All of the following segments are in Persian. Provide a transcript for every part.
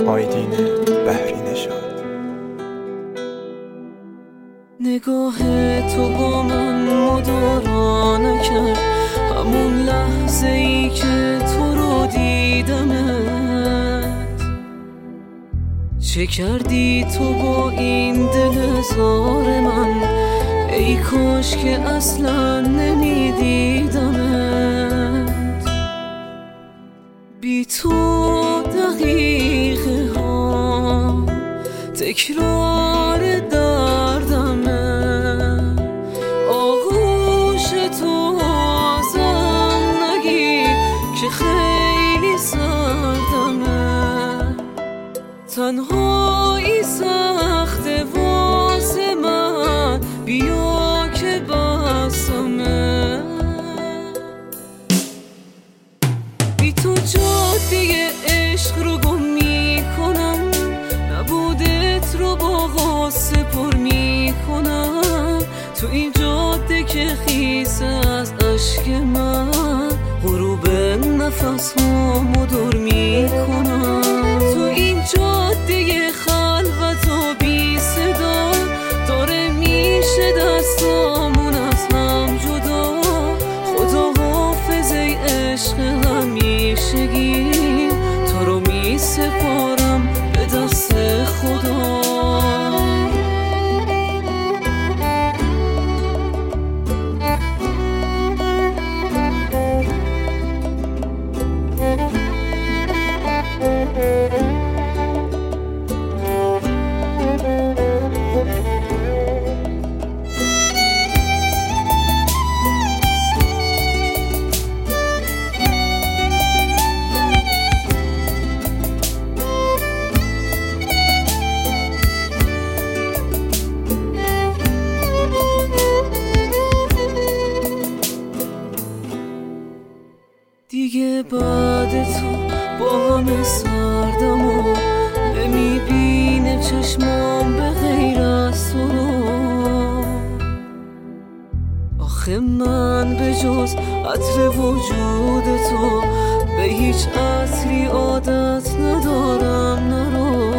آیدین بحری نژاد. نگاه تو با من مدارا نکرد، همون لحظه ای که تو رو دیدمت. چه کردی تو با این دل زار من؟ ای کاش که اصلا نمیدیدمت. بی تو دقیقه ها تکرار دردمه، آغوش تو ازم نگیر که خیلی سردمه. تنهایی سخته واسه من، بیا که بسمه. بی تو جاده عشق رو گم میکنم، نبودت رو با غصه پر میکنم. تو این جاده که خیس از اشک من، غروب نفس هامو دور میکنم. تو این جاده خلوت و بی صدا، داره میشه دستامون از هم جدا. خدا حافظ ای عشق همیشگی، تو رو می سپارم به دست خدا. دیگه بعد تو با همه سردم و نمیبینه چشمام به غیر از تو. آخه من به جز عطر وجود تو به هیچ عطری عادت ندارم نرو.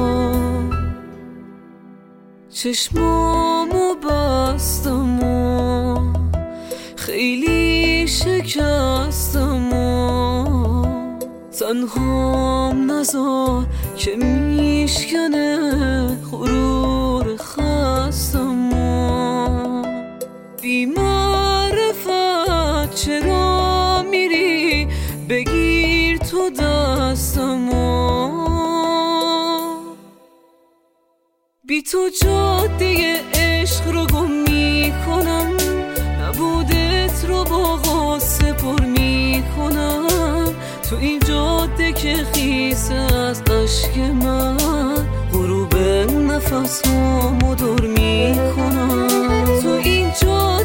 چشمامو بستم و خیلی شکستم و تنهام نذار که میشکنه غرور خستم و بی معرفت چرا میری بگیر تو دستم و بی تو جاده عشق رو گم میکنم، نبودت رو با غصه پر میکنم. تو این جاده که خیس از اشک من، غروب نفس هامو دور میکنم. تو این جاده